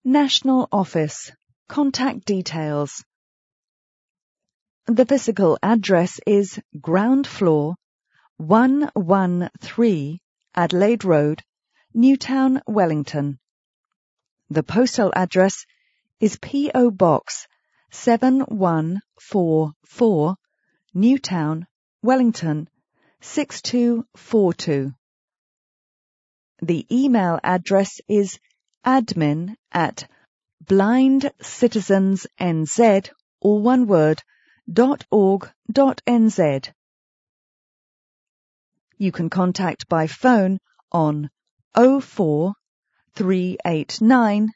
National Office. Contact details. The physical address is ground floor, 113 Adelaide Road, Newtown, Wellington. The postal address is P.O. Box 7144, Newtown, Wellington, 6242. The email address is admin@blindcitizensnz, all one word, .org.nz. You can contact by phone on 04 389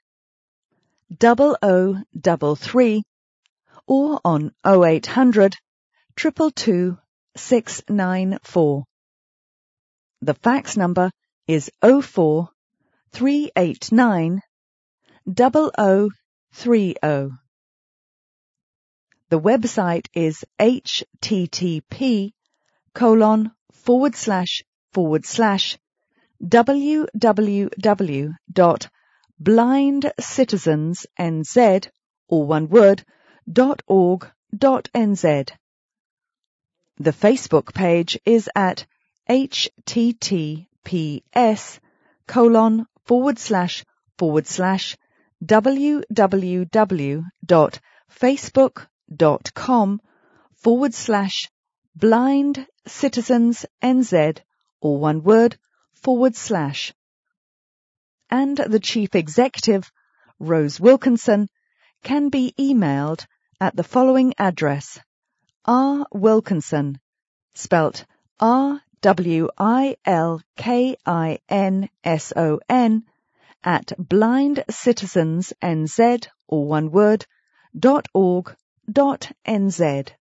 0033 or on 0800 222 694. The fax number is 04 389 0030. The website is http://www.blindcitizensnz, all one word, .org.nz. The Facebook page is at https://www.facebook.com/blindcitizensnz, all one word, /. And the Chief Executive, Rose Wilkinson, can be emailed at the following address: R. Wilkinson, spelt RWILKINSON, at blindcitizensnz, all one word, .org.nz.